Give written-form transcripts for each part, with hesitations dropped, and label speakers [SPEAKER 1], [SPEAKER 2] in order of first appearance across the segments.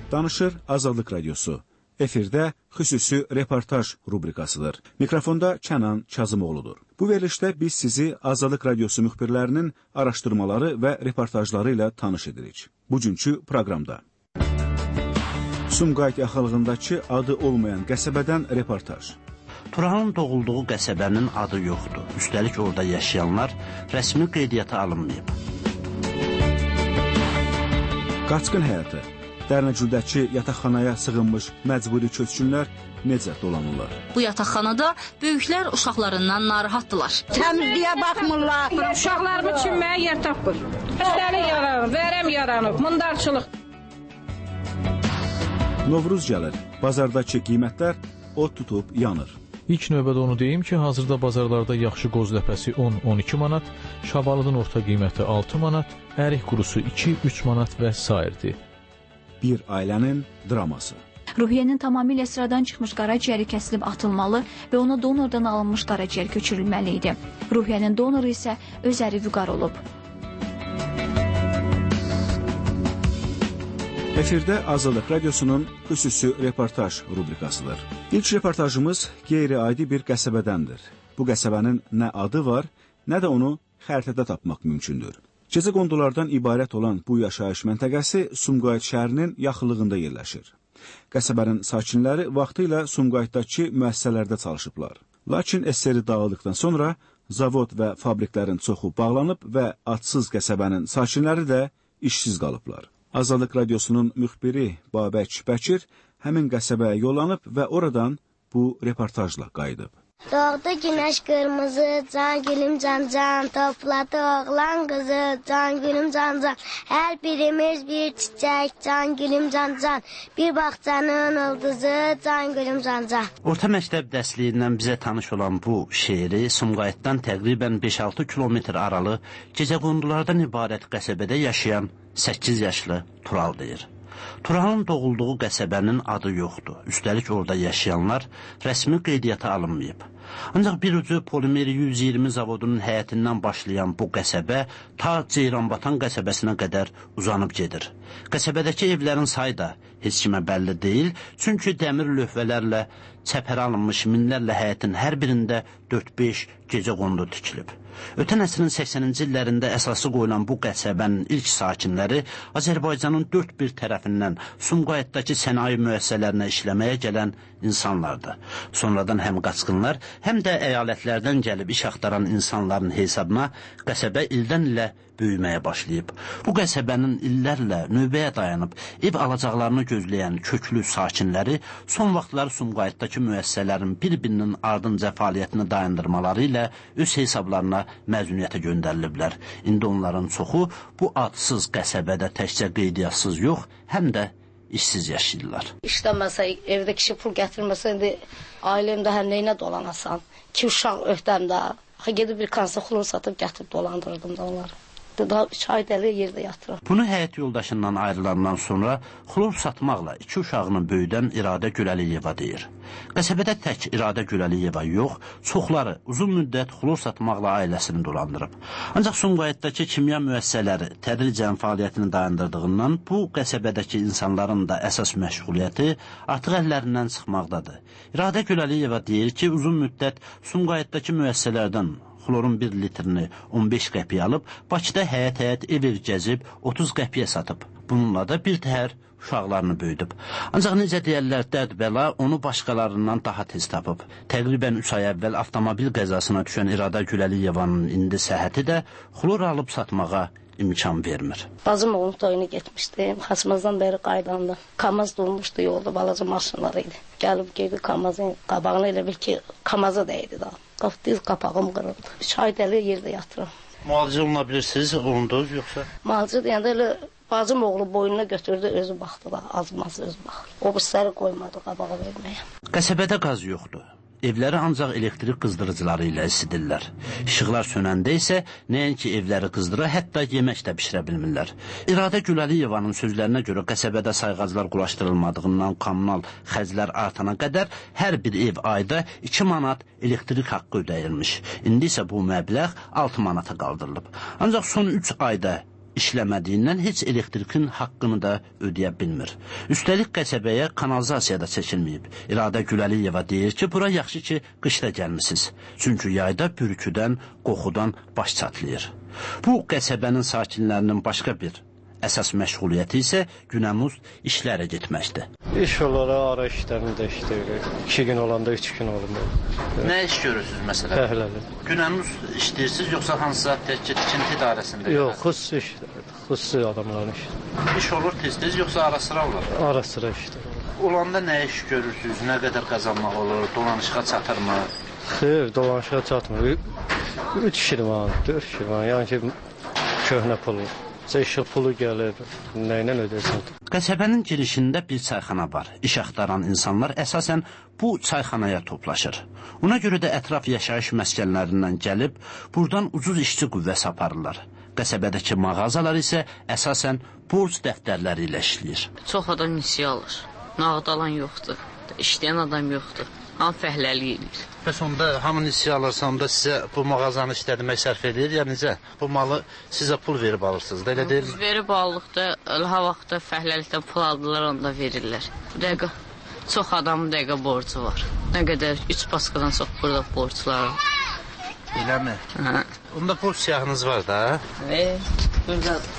[SPEAKER 1] Danışır Azadlıq Radiosu. Efirdə xüsusi reportaj rubrikasıdır. Mikrofonda Kənan Kazımoğludur. Bu verilişdə biz sizi Azadlıq Radiosu müxbirlərinin araşdırmaları və reportajları ilə tanış edirik. Bugünkü proqramda Sumqayıt yaxınlığındakı adı olmayan qəsəbədən reportaj.
[SPEAKER 2] Turanın doğulduğu qəsəbənin adı yoxdur. Üstəlik orada yaşayanlar rəsmi qeydiyyata alınmayıb.
[SPEAKER 1] Qaçqın həyatı. Dərnəcüldəki yataqxanaya sığınmış məcburi köçkünlər necə dolanırlar?
[SPEAKER 3] Bu yataqxanada böyüklər uşaqlarından narahatdılar.
[SPEAKER 4] Təmizliyə baxmırlar.
[SPEAKER 5] Uşaqlarımı çimməyə yer tapır. Üstəlik yaranıb, vərəm yaranıb, mundarçılıq.
[SPEAKER 1] Novruz gəlir. Bazardakı qiymətlər od tutub yanır.
[SPEAKER 6] İlk növbədə onu deyim ki, hazırda bazarlarda yaxşı qoz ləpəsi 10-12 manat, şabalıdın orta qiyməti 6 manat, ərik qurusu 2-3 manat və sairdir.
[SPEAKER 1] Bir ailənin draması.
[SPEAKER 7] Ruhiyyənin tamamilə sıradan çıxmış qaraciyəri kəsilib atılmalı və ona donordan alınmış qaraciyər köçürülməli idi. Ruhiyyənin donoru isə öz əri Vüqar olub.
[SPEAKER 1] Efirdə Azadlıq Radiosunun xüsusi reportaj rubrikasıdır. İlk reportajımız qeyri-adi bir qəsəbədəndir. Bu qəsəbənin nə adı var, nə də onu xəritədə tapmaq mümkündür. Gecə qondulardan ibarət olan bu yaşayış məntəqəsi Sumqayıt şəhərinin yaxınlığında yerləşir. Qəsəbənin sakinləri vaxtilə Sumqayıtdakı müəssisələrdə çalışıblar. Lakin SSR dağıldıqdan sonra zavod və fabriklərin çoxu bağlanıb və adsız qəsəbənin sakinləri də işsiz qalıblar. Azadlıq Radiosunun müxbiri Babək Bəkir həmin qəsəbəyə yollanıb və oradan bu reportajla qayıdıb.
[SPEAKER 8] Doğdu günəş qırmızı, can gülüm can-can, topladı oğlan qızı, can gülüm can-can. Hər birimiz bir çiçək, can gülüm can-can. Bir bağçanın ulduzu, can gülüm can-can.
[SPEAKER 2] Orta məktəb dərsliyindən bizə tanış olan bu şeiri Sumqayıtdan təqribən 5-6 kilometr aralı gecəqondulardan ibarət qəsəbədə yaşayan 8 yaşlı Tural deyir. Turanın doğulduğu qəsəbənin adı yoxdur. Üstəlik orada yaşayanlar rəsmi qeydiyyata alınmayıb. Ancaq bir ucu Polimeri 120 zavodunun həyətindən başlayan bu qəsəbə ta Ceyranbatan qəsəbəsinə qədər uzanıb gedir. Qəsəbədəki evlərin sayı da heç kimə bəlli deyil, çünki dəmir lövhələrlə çəpərə alınmış minlərlə həyətin hər birində 4-5 gecə qondu tikilib. Ötən əsrin 80-ci illərində əsası qoyulan bu qəsəbənin ilk sakinləri Azərbaycanın dörd bir tərəfindən Sumqayıtdakı sənaye müəssisələrinə işləməyə gələn insanlardır. Sonradan həm qaçqınlar, həm də əyalətlərdən gəlib iş axtaran insanların hesabına qəsəbə ildən ilə böyüməyə başlayıb. Bu qəsəbənin illərlə növbəyə dayanıb ev alacaqlarını gözləyən köklü sakinləri son vaxtlar Sumqayıtdakı müəssisələrin bir-birinin ardınca fəaliyyətini dayandırmaları ilə öz hesablarına məzuniyyətə göndəriliblər. İndi onların çoxu bu adsız qəsəbədə təkcə qeydiyyatssız yox, həm də işsiz yaşayırlar.
[SPEAKER 9] İşləməsə, evdə kişi pul gətirməsə, indi ailəmdə hər neyinə dolanasan. 2 uşaq öhdəmdə. Gedib bir kansa xulur satıb gətirib dolandırırdım da onları. Daha 3 ay dəli yerdə yatırır.
[SPEAKER 2] Bunu həyat yoldaşından ayrılandan sonra xulur satmaqla 2 uşağını böyüdən İradə Güləliyeva deyir. Qəsəbədə tək İradə Güləliyeva yox, çoxları uzun müddət xulur satmaqla ailəsini dolandırıb. Ancaq Sumqayıtdakı kimya müəssisələri tədricən fəaliyyətini dayandırdığından bu qəsəbədəki insanların da əsas məşğuliyyəti artıq əllərindən çıxmaqdadır. İradə Güləliyeva deyir ki, uzun müddət Sumqayıtdakı müəssisələrdən xlorun 1 litrini 15 qəpiyə alıb, Bakıda həyət-həyət ev gəzib 30 qəpiyə satıb. Bununla da bir təhər uşaqlarını böyüdüb. Ancaq necə deyərlər, dərd bəla onu başqalarından daha tez tapıb. Təqribən 3 ay əvvəl avtomobil qəzasına düşən İradə Güləliyevanın indi səhhəti də xlor alıb satmağa imkan vermir.
[SPEAKER 9] Bacım oğlum toyuna getmişdim. Xaçmazdan bəri qaydandı. Kamaz durmuşdu yolda, balaca maşınları idi. Gəlib geldi Kamazın qabağına, elə bil ki, Kamaza dəydi daha. Diz qapağım qırıldı. 3 ay dəli yerdə yatırım.
[SPEAKER 2] Müalicə olunabilirsiniz, olundunuz yoxsa?
[SPEAKER 9] Müalicə deyəndə elə bacım oğlu boynuna götürdü, özü baxdı da, azmaz özü baxdı. O birisləri qoymadı qabağa verməyə.
[SPEAKER 2] Qəsəbədə qaz yoxdur. Evləri ancaq elektrik qızdırıcıları ilə isidirlər. İşıqlar sönəndə isə nəinki evləri qızdıra, hətta yemək də bişirə bilmirlər. İradə Güləliyevanın sözlərinə görə qəsəbədə sayğaclar quraşdırılmadığından kommunal xərclər artana qədər hər bir ev ayda 2 manat elektrik haqqı ödəyilmiş. İndi isə bu məbləğ 6 manata qaldırılıb. Ancaq son 3 ayda işləmədiyindən heç elektrikin haqqını da ödəyə bilmir. Üstəlik qəsəbəyə kanalizasiya da çəkilməyib. İradə Güləliyeva deyir ki, bura yaxşı ki, qışda gəlmisiniz. Çünki yayda bürküdən, qoxudan baş çatlayır. Bu qəsəbənin sakinlərinin başqa bir əsas məşğuliyyəti isə günəmuz işlərə getməkdir.
[SPEAKER 10] İş olaraq ara işlərində işləyirik. 2 gün olanda 3 gün olmur.
[SPEAKER 2] Nə iş görürsünüz məsələn?
[SPEAKER 10] Fəhləli.
[SPEAKER 2] Günəmuz işləyirsiniz yoxsa hansısa tikinti idarəsində?
[SPEAKER 10] Yox, xüsusi işlər. Xüsusi adamların işləri.
[SPEAKER 2] İş olur tez-tez yoxsa ara-sıra olur?
[SPEAKER 10] Ara-sıra işlər.
[SPEAKER 2] Olanda nə iş görürsünüz? Nə qədər qazanmaq olur? Dolanışığa çatırmı?
[SPEAKER 10] Xeyr, dolanışığa çatmır. 3 şirvan, 4 şirvan. Yəni ki, köhnə pulu. İşıq pulu gəlir, nə ilə ödəsin?
[SPEAKER 2] Qəsəbənin girişində bir çayxana var. İş axtaran insanlar əsasən bu çayxanaya toplaşır. Ona görə də ətraf yaşayış məskənlərindən gəlib, buradan ucuz işçi qüvvəsi aparırlar. Qəsəbədəki mağazalar isə əsasən borc dəftərləri ilə işləyir.
[SPEAKER 11] Çox adam nisiyə alır. Nağd alan yoxdur, işləyən adam yoxdur. Hamı fəhləlik edir.
[SPEAKER 2] Bəs onda hamı nisiyə alırsa, onda sizə bu mağazanı işlətmək sərf edir, ya necə? Bu malı sizə pul verib alırsınız da, elə deyil?
[SPEAKER 11] Biz verib aldıqda, ha vaxtda fəhləlikdən pul aldılar, onda verirlər. Bu dəqiqə çox adamın dəqiqə borcu var. Nə qədər 3 baskadan çox burada borclar var.
[SPEAKER 2] Eləmi?
[SPEAKER 11] Hə.
[SPEAKER 2] Onda borc siyahınız var da?
[SPEAKER 11] Buradadır.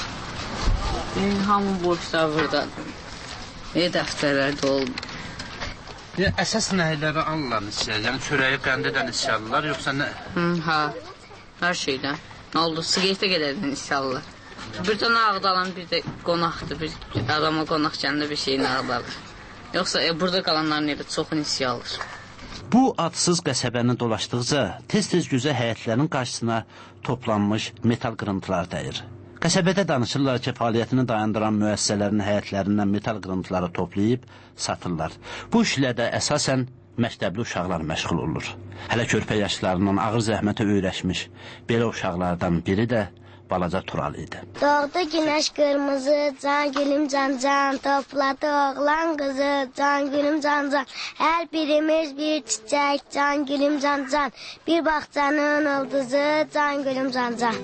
[SPEAKER 11] Hamı borclar buradadır. Dəftərlərdə oldu.
[SPEAKER 2] Əsas nəhələri alırlar nisiyə? Yəni çörəyi, qəndədən nisiyə alırlar, yoxsa nə?
[SPEAKER 11] Hə, hər şeydən. Nə oldu? Siqaretə qədərdən nisiyə alırlar. Bir də nağd alan bir də qonaqdır. Bir adama qonaq gəndə bir şey nağd alır. Yoxsa burada qalanların elə çoxu nisiyə alır.
[SPEAKER 2] Bu adsız qəsəbəni dolaşdıqca tez-tez gözə həyətlərin qarşısına toplanmış metal qırıntılar dəyir. Qəsəbədə danışırlar ki, fəaliyyətini dayandıran müəssisələrin həyətlərindən metal qırıntıları toplayıb satırlar. Bu işlə də əsasən məktəbli uşaqlar məşğul olur. Hələ körpə yaşlarından ağır zəhmətə öyrəşmiş belə uşaqlardan biri də balaca Tural idi.
[SPEAKER 8] Doğdu günəş qırmızı, can gülüm can can, topladı oğlan qızı, can gülüm can can. Hər birimiz bir çiçək, can gülüm can can. Bir bağçanın ulduzu, can gülüm can can.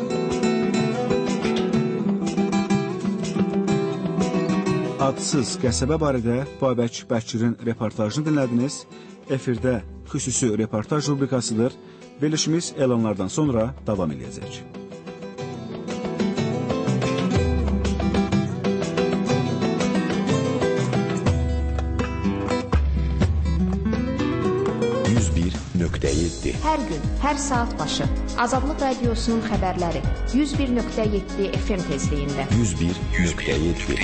[SPEAKER 1] Adsız qəsəbə barədə Babək Bəkçirin reportajını dinlədiniz. Efirdə xüsusi reportaj rubrikasıdır. Verilişimiz elanlardan sonra davam edəcək.
[SPEAKER 12] Hər gün, hər saat başı Azadlıq Radiosunun xəbərləri 101.7 FM tezliyində.
[SPEAKER 13] 101.7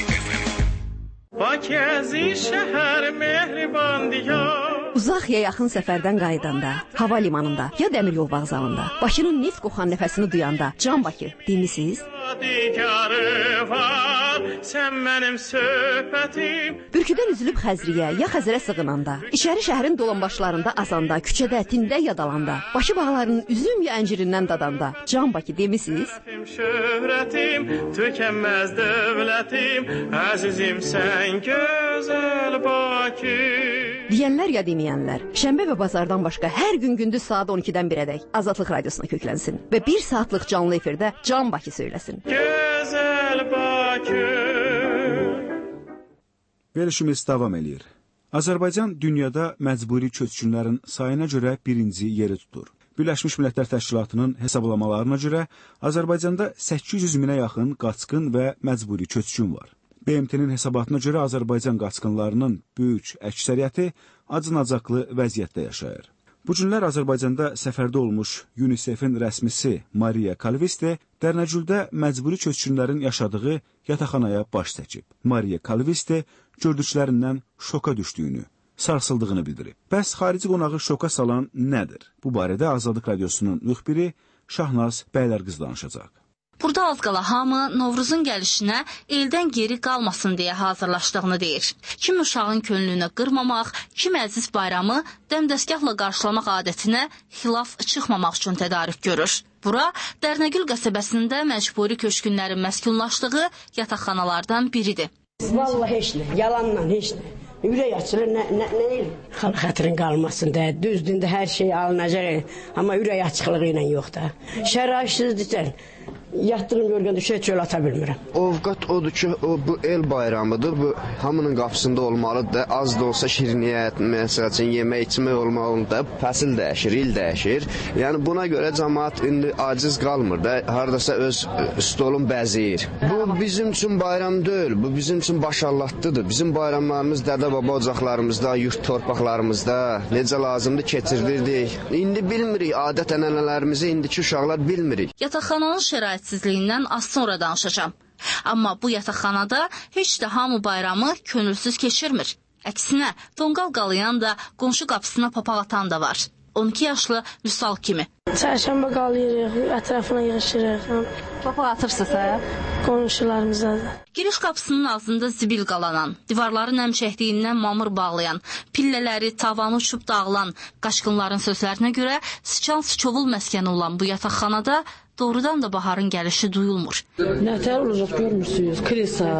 [SPEAKER 13] Bakızi şəhər mehriban diyar.
[SPEAKER 14] Uzaq ya yaxın səfərdən qayıdanda, hava limanında ya dəmir yol vağzalında, Bakının neft qoxan nəfəsini duyanda, Can Bakı demisiniz?
[SPEAKER 13] Sən mənim söhbətim.
[SPEAKER 14] Bürküdən üzülüb Xəzriyə ya Xəzərə sığınanda, içəri şəhərin dolanbaşlarında azanda, küçədə, tində yadalanda, Bakı bağlarının üzüm ya əncirindən dadanda, Can Bakı demisiniz?
[SPEAKER 13] Şöhrətim, tükənməz dövlətim, əzizim sən gözəl Bakı.
[SPEAKER 14] Deyənlər ya deməyənlər, şənbə və bazardan başqa hər gün gündüz saat 12-dən 1-ədək Azadlıq Radiosuna köklənsin və 1 saatlıq canlı efirdə Can Bakı söyləsin.
[SPEAKER 13] Gözəl Bakı.
[SPEAKER 1] Verilişimiz davam eləyir. Azərbaycan dünyada məcburi köçkünlərin sayına görə birinci yeri tutur. Birləşmiş Millətlər Təşkilatının hesablamalarına görə Azərbaycanda 800 minə yaxın qaçqın və məcburi köçkün var. BMT-nin hesabatına görə Azərbaycan qaçqınlarının böyük əksəriyyəti acınacaqlı vəziyyətdə yaşayır. Bu günlər Azərbaycanda səfərdə olmuş UNICEF-in rəsmisi Mariya Kalviste Dərnəcüldə məcburi köçkünlərin yaşadığı yataqxanaya baş çəkib. Mariya Kalviste gördüklərindən şoka düşdüyünü, sarsıldığını bildirib. Bəs xarici qonağı şoka salan nədir? Bu barədə Azadlıq Radiosunun müxbiri Şahnaz Bəylərqız danışacaq.
[SPEAKER 3] Burada az qala hamı Novruzun gəlişinə eldən geri qalmasın deyə hazırlaşdığını deyir. Kim uşağın könlünü qırmamaq, kim əziz bayramı dəmdəstgahla qarşılamaq adətinə xilaf çıxmamaq üçün tədarük görür. Bura Dərnəgül qəsəbəsində məcburi köçkünlərin məskunlaşdığı yataqxanalardan biridir.
[SPEAKER 15] Vallahi heç nə, yalanla heç nə. Ürək açılır, nə elə? Xalq xətrin qalmasın da, düzdür, hər şey alınacaq, amma ürək açıqlığı ilə yox da. Şəraitsizdikdən yatdığım yorğanda çöl ata bilmirəm.
[SPEAKER 16] Ovqat odur ki, bu el bayramıdır, bu hamının qapısında olmalıdır. Az da olsa şirniyyət, məsəl üçün yemək içmək olmalıdır. Fəsil dəyişir, il dəyişir. Yəni buna görə cəmaət indi aciz qalmır da, hardasa öz stolun bəziyir. Bu bizim üçün bayram deyil, bu bizim üçün baş Allah'tıdır. Bizim bayramlarımız dədə-baba ocaqlarımızda, yurt torpaqlarımızda necə lazımdır keçirdirdik. İndi bilmirik, adət-ənənələrimizi indiki uşaqlar bilmirik.
[SPEAKER 3] Yataqxananın şəraitsizliyindən az sonra danışacağım. Amma bu yataqxanada heç də hamı bayramı könülsüz keçirmir. Əksinə, tonqal qalayan da, qonşu qapısına papaq atan da var. 12 yaşlı Vüsal kimi.
[SPEAKER 17] Çərşənbə qalayırıq, ətrafına yığışırıq.
[SPEAKER 3] Papaq atırsınızsa?
[SPEAKER 17] Qonşularımıza da.
[SPEAKER 3] Giriş qapısının ağzında zibil qalanan, divarları nəm çəkdiyindən mamır bağlayan, pillələri, tavanı uçub dağılan, qaçqınların sözlərinə görə sıçan sıçovul məskəni olan bu yataqxanada doğrudan da baharın gəlişi duyulmur.
[SPEAKER 18] Nətər olacaq görmürsünüz? Krisa,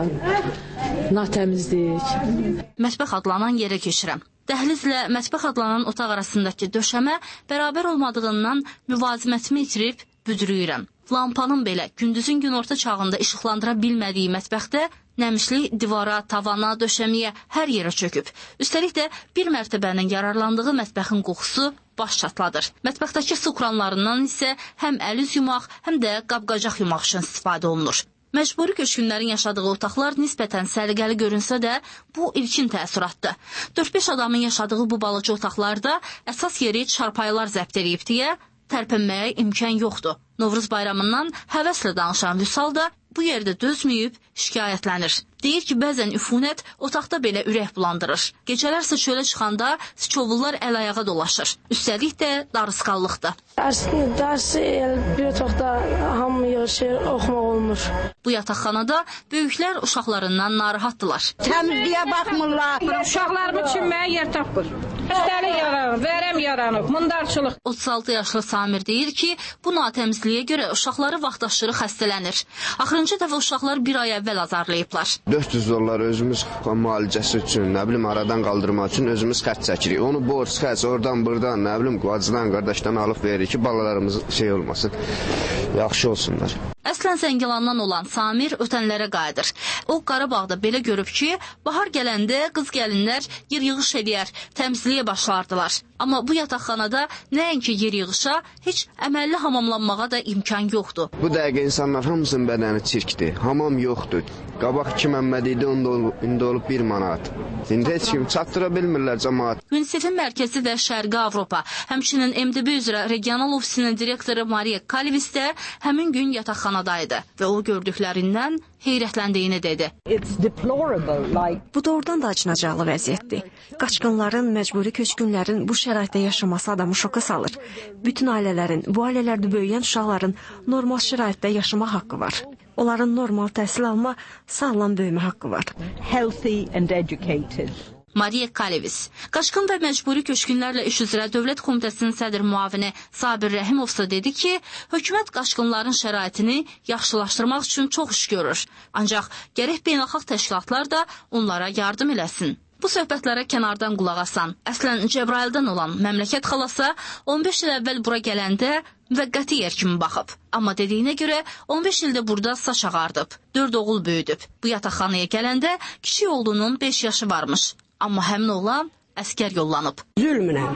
[SPEAKER 18] natəmizlik.
[SPEAKER 3] Mətbəx adlanan yerə keçirəm. Dəhlizlə mətbəx adlanan otaq arasındakı döşəmə bərabər olmadığından müvazimətimi itirib büdrüyürəm. Lampanın belə gündüzün günorta çağında işıqlandıra bilmədiyi mətbəxdə nəmişlik divara, tavana, döşəmiyə hər yerə çöküb. Üstəlik də bir mərtəbənin yararlandığı mətbəxin qoxusu baş çatladır. Mətbəxdəki su kranlarından isə həm əl üz yumaq, həm də qab-qacaq yumaq üçün istifadə olunur. Məcburi köçkünlərin yaşadığı otaqlar nisbətən səliqəli görünsə də, bu ilkin təəssüratdır. 4-5 adamın yaşadığı bu balaca otaqlarda əsas yeri çarpayılar zəbt edib deyə tərpənməyə imkan yoxdur. Novruz bayramından həvəslə danışan Vüsal da bu yerdə dözməyib şikayətlənir. Deyir ki, bəzən üfunət otaqda belə ürək bulandırır. Gecələrsə çölə çıxanda sıçovullar əl-ayağa dolaşır. Üstəlik də darısqallıqdır.
[SPEAKER 17] Dərsi bir otaqda hamı yığışır, oxumaq olmur.
[SPEAKER 3] Bu yataqxanada böyüklər uşaqlarından narahatdılar.
[SPEAKER 4] Təmizliyə baxmırlar.
[SPEAKER 5] Uşaqlarımı çimməyə yer tapır. Üstəlik yaranıb, vərəm yaranıb, mundarçılıq.
[SPEAKER 3] 36 yaşlı Samir deyir ki, bu natəmizliyə görə uşaqları vaxtaşırı xəstələnir. Axırıncı dəfə uşaqlar bir ay əvvəl azarlayıblar.
[SPEAKER 16] 400 dollar özümüz müalicəsi üçün, nə bilim, aradan qaldırmaq üçün özümüz xərc çəkirik. Onu borc, xərc, oradan, buradan, nə bilim, qacıdan, qardaşdan alıb veririk ki, balalarımız şey olmasın, yaxşı olsunlar.
[SPEAKER 3] Əslən Zəngilandan olan Samir ötənlərə qayıdır. O, Qarabağda belə görüb ki, bahar gələndə qız gəlinlər yer yığış edər, təmizliyə başlardılar. Amma bu yataqxanada nəinki yer yığışa, heç əməlli hamamlanmağa da imkan yoxdur.
[SPEAKER 16] Bu dəqiqə insanlar hamısının bədəni çirkdir, hamam yoxdur. Qabaq 2 Məmməd idi, indi olub 1 manat. İndi heç kim çatdıra bilmirlər cəmaat.
[SPEAKER 3] UNICEF-in mərkəzi də Şərqi Avropa, həmçinin MDB üzrə regional ofisinin direktoru Mariya Kalivis də həmin gün yataqxanadaydı və o gördüklərindən heyrətləndiyini dedi.
[SPEAKER 14] Bu doğrudan da acınacaqlı vəziyyətdir. Qaçqınların, məcburi köçkünlərin bu şəraitdə yaşaması adamı şoka salır. Bütün ailələrin, bu ailələrdə böyüyən uşaqların normal şəraitdə yaşamaq haqqı var. Onların normal təhsil alma, sağlam böyümə haqqı var.
[SPEAKER 4] Healthy and educated.
[SPEAKER 3] Mariya Kalivis. Qaçqın və məcburi köçkünlərlə iş üzrə Dövlət Komitəsinin sədr müavini Sabir Rəhimovsa dedi ki, hökumət qaçqınların şəraitini yaxşılaşdırmaq üçün çox iş görür. Ancaq gərək beynəlxalq təşkilatlar da onlara yardım eləsin. Bu söhbətlərə kənardan qulaq asan, əslən Cəbrayıldan olan məmləkət xalası 15 il əvvəl bura gələndə müvəqqəti yer kimi baxıb. Amma dediyinə görə 15 ildə burada saç ağardıb, 4 oğul böyüdüb. Bu yataqxanaya gələndə kiçik oğlunun 5 yaşı varmış. Amma həmin oğlan əskər yollanıb.
[SPEAKER 15] Zülmünə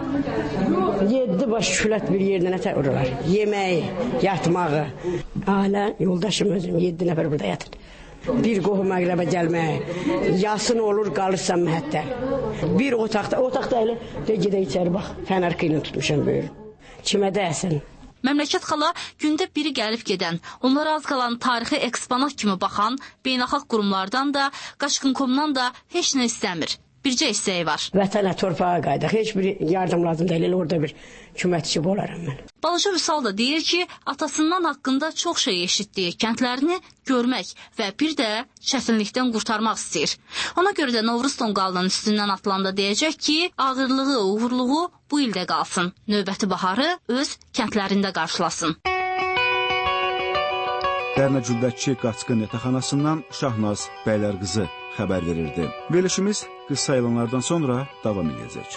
[SPEAKER 15] 7 baş külət bir yerdə nətər ururlar. Yeməyi, yatmağı. Ailə, yoldaşım özüm 7 nəfər burada yatır. Bir qohum əqrəbə gəlməyə, yasın olur, qalırsan məhətdə. Bir otaqda elə də gedə içəri bax, fənərqi ilə tutmuşam böyür. Kimə dəyəsən?
[SPEAKER 3] Məmləkət xala gündə biri gəlib gedən, onlara az qalan tarixi eksponat kimi baxan beynəlxalq qurumlardan da, Qaçqın.comdan da heç nə istəmir. Bircə istəyi var.
[SPEAKER 15] Vətənə, torpağa qaydaq, heç bir yardım lazım deyil, orada bir köməkçi olaram mən.
[SPEAKER 3] Balaca Vüsal da deyir ki, atasından haqqında çox şey eşitdiyi kəndlərini görmək və bir də çətinlikdən qurtarmaq istəyir. Ona görə də Novruz tonqalının üstündən atılanda deyəcək ki, ağırlığı, uğurluğu bu ildə qalsın. Növbəti baharı öz kəndlərində qarşılasın.
[SPEAKER 1] Dərnəcüldəki Qaçqın yataqxanasından Şahnaz Bəylərqızı xəbər verirdi. Verilişimiz qısa elanlardan sonra davam edəcək.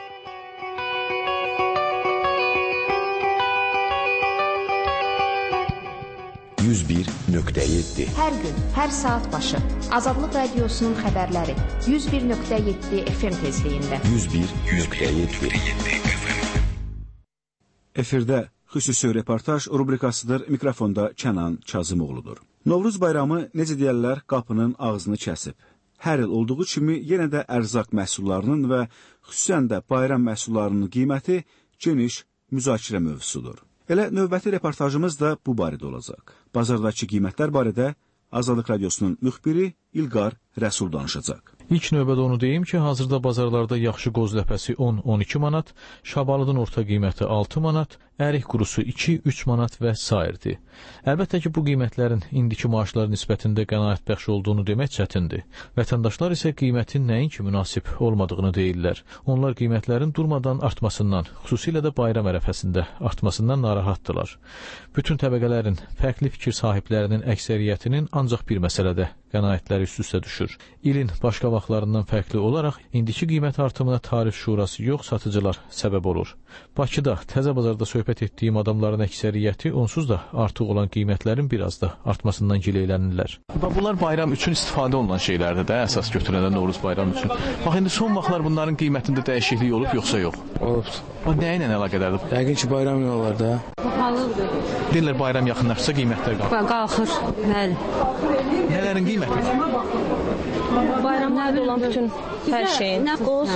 [SPEAKER 12] Hər gün, hər saat başı Azadlıq Radiosunun xəbərləri 101.7 FM tezliyində.
[SPEAKER 19] 101.7
[SPEAKER 1] Efirdə xüsusi reportaj rubrikasıdır. Mikrofonda Kənan Kazımoğludur. Novruz bayramı necə deyərlər qapının ağzını kəsib. Hər il olduğu kimi yenə də ərzaq məhsullarının və xüsusən də bayram məhsullarının qiyməti geniş müzakirə mövzusudur. Elə növbəti reportajımız da bu barədə olacaq. Bazardakı qiymətlər barədə Azadlıq Radiosunun müxbiri İlqar Rəsul danışacaq.
[SPEAKER 6] İlk növbədə onu deyim ki, hazırda bazarlarda yaxşı qoz ləpəsi 10-12 manat, şabalıdın orta qiyməti 6 manat, ərik qurusu 2-3 manat və sairdir. Əlbəttə ki, bu qiymətlərin indiki maaşlar nisbətində qənaətbəxş olduğunu demək çətindir. Vətəndaşlar isə qiymətin nəinki münasib olmadığını deyirlər. Onlar qiymətlərin durmadan artmasından, xüsusilə də bayram ərəfəsində artmasından narahatdırlar. Bütün təbəqələrin, fərqli fikir sahiblərinin əksəriyyətinin ancaq bir məsələdə qənaətləri üst-üstə düşür. İlin başqa vaxtlarından fərqli olaraq indiki qiymət artımına tarif şurası yox, satıcılar səbəb olur. Bakıda, təzə bazarda söhbət etdiyim adamların əksəriyyəti onsuz da artıq olan qiymətlərin biraz da artmasından gileylənirlər.
[SPEAKER 20] Bunlar bayram üçün istifadə olunan şeylərdir də, əsas götürəndə Novruz bayramı üçün. Bax, indi son vaxtlar bunların qiymətində dəyişiklik olub, yoxsa yox?
[SPEAKER 21] Olub.
[SPEAKER 20] O nə ilə əlaqədardır?
[SPEAKER 21] Yəqin ki, bayram olar da.
[SPEAKER 5] Pahalıdır.
[SPEAKER 20] Deyirlər bayram yaxınlaşsa qiymətlər qalxır.
[SPEAKER 5] Qalxır, bəli.
[SPEAKER 20] Nələrin qiyməti?
[SPEAKER 5] Bayramlarda olan bütün hər şeyin. Nə qoz,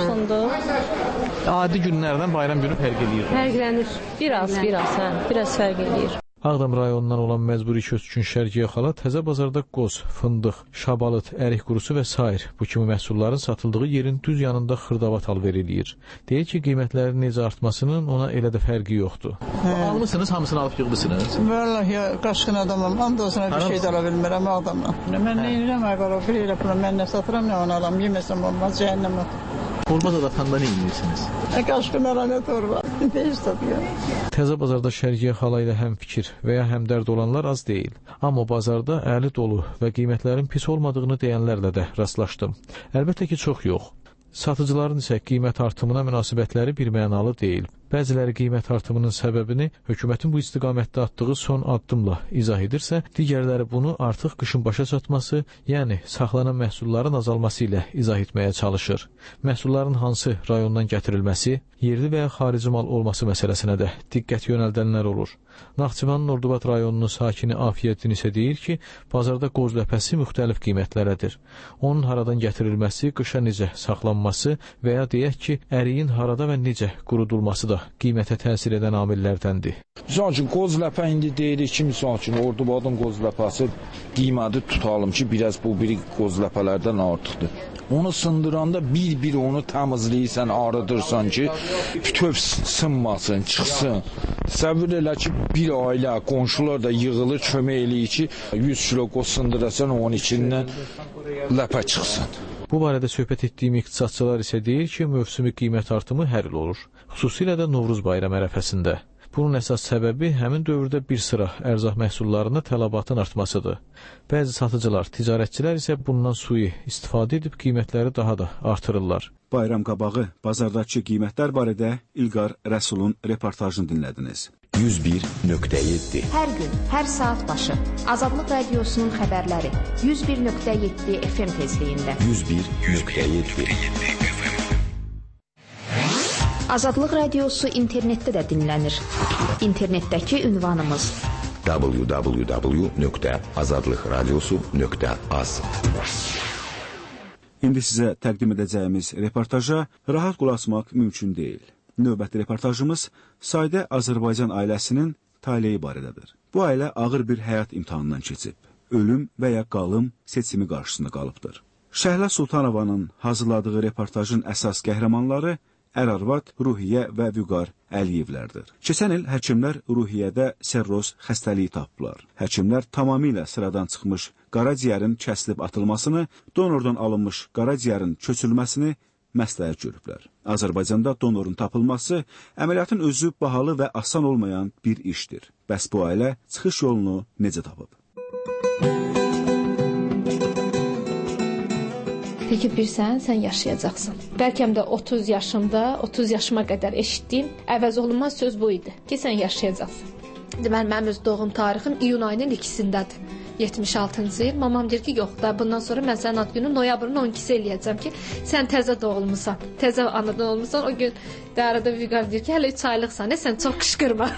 [SPEAKER 5] fındıq.
[SPEAKER 20] Adi günlərdən bayram günü fərq eləyir.
[SPEAKER 5] Fərqlənir. Biraz, biraz fərq eləyir.
[SPEAKER 6] Ağdam rayonundan olan məcburi köçkün Şərqiyə xala təzə bazarda qoz, fındıq, şabalıd, ərik qurusu və sair bu kimi məhsulların satıldığı yerin düz yanında xırdavat alver eləyir. Deyir ki, qiymətlərin necə artmasının ona elə də fərqi yoxdur.
[SPEAKER 20] Almışsınız, hamısını alıb yığdısınız?
[SPEAKER 21] Vallahi qaçqın adamım, andolsuna bir şey də ala bilmirəm adamla. Mən nə edirəm, əgər o bir elə pula mən nə satıram, nə onu alam, yeməsəm olmaz, cəhənnəm otur.
[SPEAKER 20] Torbada da fanda nə edirsiniz?
[SPEAKER 21] Qaçqın alana torba, nə istədir?
[SPEAKER 6] Təzə bazarda Şərqiyə xala ilə həm fikir və ya həm dərd olanlar az deyil. Amma bazarda əli dolu və qiymətlərin pis olmadığını deyənlərlə də rastlaşdım. Əlbəttə ki, çox yox. Satıcıların isə qiymət artımına münasibətləri birmənalı deyil. Bəziləri qiymət artımının səbəbini hökumətin bu istiqamətdə atdığı son addımla izah edirsə, digərləri bunu artıq qışın başa çatması, yəni saxlanan məhsulların azalması ilə izah etməyə çalışır. Məhsulların hansı rayondan gətirilməsi, yerli və ya xarici mal olması məsələsinə də diqqət yönəldənlər olur. Naxçıvanın Ordubad rayonunun sakini Afiyyəddin isə deyir ki, bazarda qoz ləpəsi müxtəlif qiymətlərədir. Onun haradan gətirilməsi, qışa necə saxlanması və ya deyək ki, əriyin harada və necə qurudulması da qiymətə təsir edən amillərdəndir.
[SPEAKER 22] Misal üçün, qoz ləpə indi deyirik ki, misal üçün, Ordubadın qoz ləpəsi qiyməti tutalım ki, biraz bu biri qoz ləpələrdən artıqdır. Onu sındıranda bir-bir onu təmizləyirsən, arıdırsan ki, bütöv sınmasın, çıxsın. Səvir elə ki, bir ailə, qonşular da yığılır, kömək eləyir ki, 100 kilo qoz sındırasan, onun içindən ləpə çıxsın.
[SPEAKER 6] Bu barədə söhbət etdiyim iqtisadçılar isə deyir ki, mövsümi qiymət artımı hər il olur. Xüsusilə də Novruz bayram ərəfəsində. Bunun əsas səbəbi həmin dövrdə bir sıra ərzaq məhsullarına tələbatın artmasıdır. Bəzi satıcılar, ticarətçilər isə bundan sui istifadə edib qiymətləri daha da artırırlar.
[SPEAKER 1] Bayram qabağı bazardakı qiymətlər barədə İlqar Rəsulun reportajını dinlədiniz.
[SPEAKER 19] 101.7
[SPEAKER 12] Hər gün, hər saat başı Azadlıq Radiosunun xəbərləri 101.7 FM tezliyində.
[SPEAKER 19] 101.7
[SPEAKER 12] Azadlıq Radiosu internetdə də dinlənir. İnternetdəki ünvanımız
[SPEAKER 19] www.azadlıqradiosu.az
[SPEAKER 1] İndi sizə təqdim edəcəyimiz reportaja rahat qulaq asmaq mümkün deyil. Növbəti reportajımız sadə Azərbaycan ailəsinin taleyi barədədir. Bu ailə ağır bir həyat imtahanından keçib. Ölüm və ya qalım seçimi qarşısında qalıbdır. Şəhlə Sultanovanın hazırladığı reportajın əsas qəhrəmanları ər-arvad Ruhiyyə və Vüqar Əliyevlərdir. Keçən il həkimlər Ruhiyyədə serroz xəstəliyi tapıblar. Həkimlər tamamilə sıradan çıxmış qaraciyərin kəsilib atılmasını, donordan alınmış qaraciyərin köçürülməsini məsləhət görüblər. Azərbaycanda donorun tapılması əməliyyatın özü bahalı və asan olmayan bir işdir. Bəs bu ailə çıxış yolunu necə tapıb?
[SPEAKER 12] Peki bilsən, sən yaşayacaqsan. Bəlkə də 30 yaşıma qədər eşitdiyim əvəz olunmaz söz bu idi ki, sən yaşayacaqsan. Deməli, mənim öz doğum tarixim iyun ayının 2-sindədir. 76-cı il. Mamam deyir ki, yox da bundan sonra mən sənin ad günü noyabrın 12-si eləyəcəm ki, sən təzə doğulmusan, təzə anadan olmusan. O gün arada Vüqar deyir ki, hələ 3 aylıqsan, sən çox qışqırma.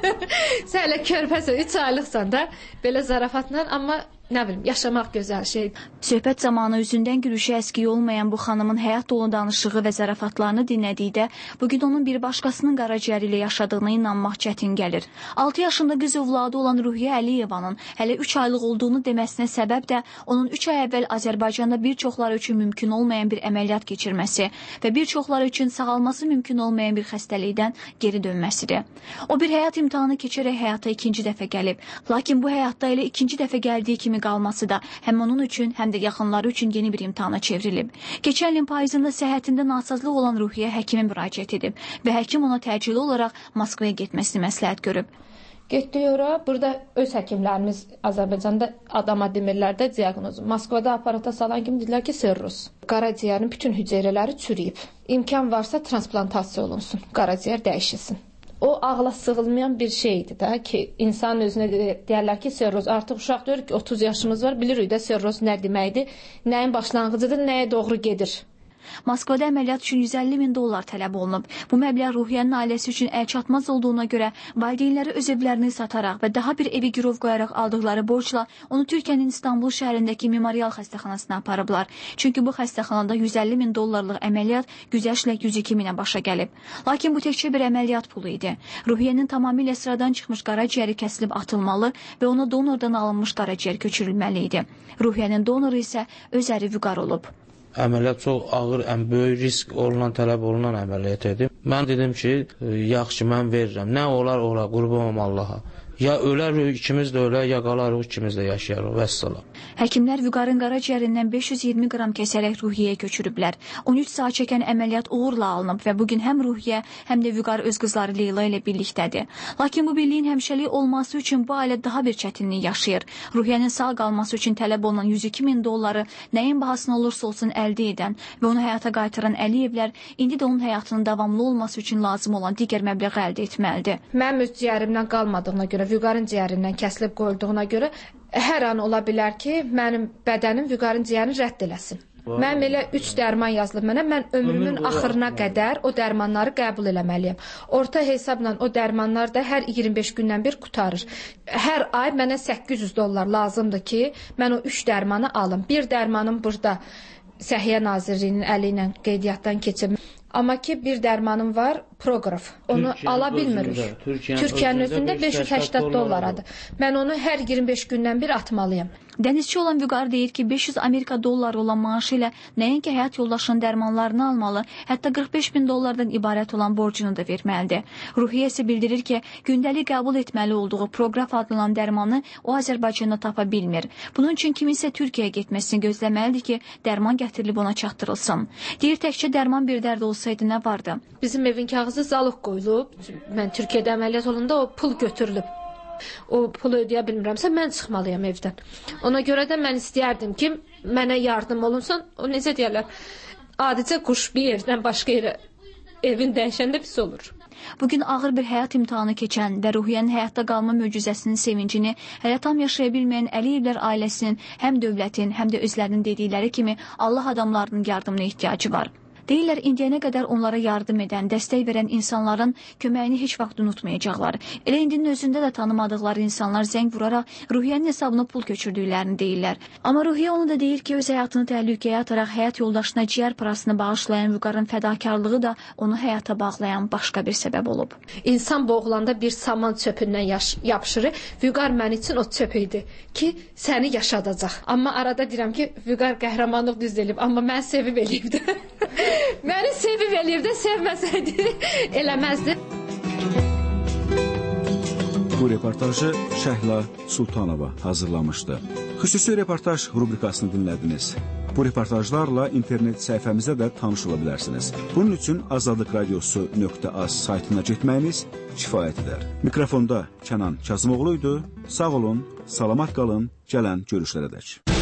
[SPEAKER 12] Sən hələ körpəsən, 3 aylıqsan da, belə zarafatla, amma nə bilim, yaşamaq gözəl şeydir.
[SPEAKER 7] Söhbət zamanı üzündən gülüşü əskiyi olmayan bu xanımın həyat dolu danışığı və zarafatlarını dinlədikdə, bugün onun bir başqasının qaraciyəri ilə yaşadığına inanmaq çətin gəlir. 6 yaşında qız övladı olan Ruhiyyə Əliyevanın hələ 3 aylıq olduğunu deməsinə səbəb də onun 3 ay əvvəl Azərbaycanda bir çoxları üçün mümkün olmayan bir əməliyyat keçirməsi və bir çoxları üçün sağalması mümkün olmayan bir xəstəlikdən geri dönməsidir. O bir həyat imtahanı keçərək həyata ikinci dəfə gəlib, lakin bu həyatda elə ikinci dəfə gəldiyi kimi qalması da həm onun üçün, həm də yaxınları üçün yeni bir imtahana çevrilib. Keçən ilin payızında səhhətində nasazlıq olan Ruhiyyə həkimə müraciət edib və həkim ona təcili olaraq Moskvaya getməsini məsləhət görüb.
[SPEAKER 12] Getdik ora, burada öz həkimlərimiz Azərbaycanda adama demirlər də diaqnozu. Moskvada aparata salan kimi dedilər ki, sirroz. Qaraciyərin bütün hüceyrələri çürüyüb. İmkan varsa transplantasiya olunsun, qaraciyər dəyişilsin. O ağla sığılmayan bir şeydir də ki, insan özünə deyərlər ki, sirroz. Artıq uşaq deyir ki, 30 yaşımız var, bilirik də sirroz nə deməkdir, nəyin başlanğıcıdır, nəyə doğru gedir.
[SPEAKER 7] Moskvada əməliyyat üçün $150.000 tələb olunub. Bu məbləğ Ruhiyyənin ailəsi üçün əlçatmaz olduğuna görə valideynləri öz evlərini sataraq və daha bir evi girov qoyaraq aldıqları borcla onu Türkiyənin İstanbul şəhərindəki memorial xəstəxanasına aparıblar. Çünki bu xəstəxanada $150.000 əməliyyat güzəştlə 102.000-ə başa gəlib. Lakin bu təkcə bir əməliyyat pulu idi. Ruhiyyənin tamamilə sıradan çıxmış qaraciyəri kəsilib atılmalı və ona donordan alınmış qaraciyər köçürülməli idi. Ruhiyyənin donoru isə öz əri Vüqar olub.
[SPEAKER 9] Əməliyyat çox ağır, ən böyük risk olunan, tələb olunan əməliyyat idi. Mən dedim ki, yaxşı, mən verirəm. Nə olar, qurbanım Allaha. Ya ölərük, ikimiz də ölər, ya qalarıq, ikimiz də yaşayarıq, vəssalam.
[SPEAKER 7] Həkimlər Vüqarın qaraciyərindən 520 qram kəsərək Ruhiyyəyə köçürüblər. 13 saat çəkən əməliyyat uğurla alınıb və bugün həm Ruhiyyə, həm də Vüqar öz qızları Leyla ilə birlikdədir. Lakin bu birliyin həmişəlik olması üçün bu ailə daha bir çətinlik yaşayır. Ruhiyyənin sağ qalması üçün tələb olunan $102.000 nəyin bahasına olursa olsun əldə edən və onu həyata qaytaran Əliyevlər indi də onun həyatının davamlı olması üçün lazım olan digər məbləği əldə etməlidir.
[SPEAKER 12] Mənim öz ciyərimdən qalmadığına görə, Vüqarın ciyərindən kəsilib qoyulduğuna görə hər an ola bilər ki, mənim bədənim Vüqarın ciyərini rədd eləsin. Mənim elə 3 dərman yazılıb mənə, mən ömrümün axırına qədər o dərmanları qəbul eləməliyəm. Orta hesabla o dərmanlar da hər 25 gündən bir qutarır. Hər ay mənə $800 lazımdır ki, mən o 3 dərmanı alım. Bir dərmanım burada Səhiyyə Nazirliyinin əli ilə qeydiyyatdan keçib. Amma ki, bir dərmanım var, Prograf. Onu ala bilmirik. Türkiyənin özündə $580. Mən onu hər 25 gündən bir atmalıyım.
[SPEAKER 7] Dənizçi olan Vüqar deyir ki, $500 olan maaşı ilə nəinki həyat yoldaşının dərmanlarını almalı, hətta $45.000-dan ibarət olan borcunu da verməlidir. Ruhiyyə isə bildirir ki, gündəlik qəbul etməli olduğu Prograf adlanan dərmanı o Azərbaycanda tapa bilmir. Bunun üçün kiminsə Türkiyəyə getməsini gözləməlidir ki, dərman gətirilib ona çatdırılsın. Deyir, təkcə dərman bir dərd olsaydı nə vardı?
[SPEAKER 12] Bizim evin kağızı zalıq qoyulub. Mən Türkiyədə əməliyyat olanda o pul götürülüb. O pulu ödəyə bilmirəmsə, mən çıxmalıyam evdən. Ona görə də mən istəyərdim ki, mənə yardım olunsun. O necə deyərlər, adicə quş bir yerdən başqa yerə evin dəyişəndə pis olur.
[SPEAKER 7] Bugün ağır bir həyat imtahanı keçən və Ruhiyyənin həyatda qalma möcüzəsinin sevincini hələ tam yaşaya bilməyən Əliyevlər ailəsinin həm dövlətin, həm də özlərinin dedikləri kimi Allah adamlarının yardımına ehtiyacı var. Deyirlər, indiyənə qədər onlara yardım edən, dəstək verən insanların köməyini heç vaxt unutmayacaqlar. Elə indinin özündə də tanımadıqları insanlar zəng vuraraq Ruhiyyənin hesabına pul köçürdüklərini deyirlər. Amma Ruhiyyə onu da deyir ki, öz həyatını təhlükəyə ataraq həyat yoldaşına ciyər parasını bağışlayan Vüqarın fədakarlığı da onu həyata bağlayan başqa bir səbəb olub.
[SPEAKER 12] İnsan boğulanda bir saman çöpündən yapışır. Vüqar mən üçün o çöp idi ki, səni yaşadacaq. Amma arada deyirəm ki, Vüqar qəhrəmanlıq düz elib, amma mən sevib eləyibdi. Məni sevib eləyib də, sevməsəydi eləməzdi.
[SPEAKER 1] Bu reportajı Şəhla Sultanova hazırlamışdı. Xüsusi reportaj rubrikasını dinlədiniz. Bu reportajlarla internet səhifəmizdə də tanış ola bilərsiniz. Bunun üçün azadlıqradiosu.az saytına getməyiniz kifayət edər. Mikrofonda Kənan Kazımoğlu idi. Sağ olun, salamat qalın, gələn görüşlərədək.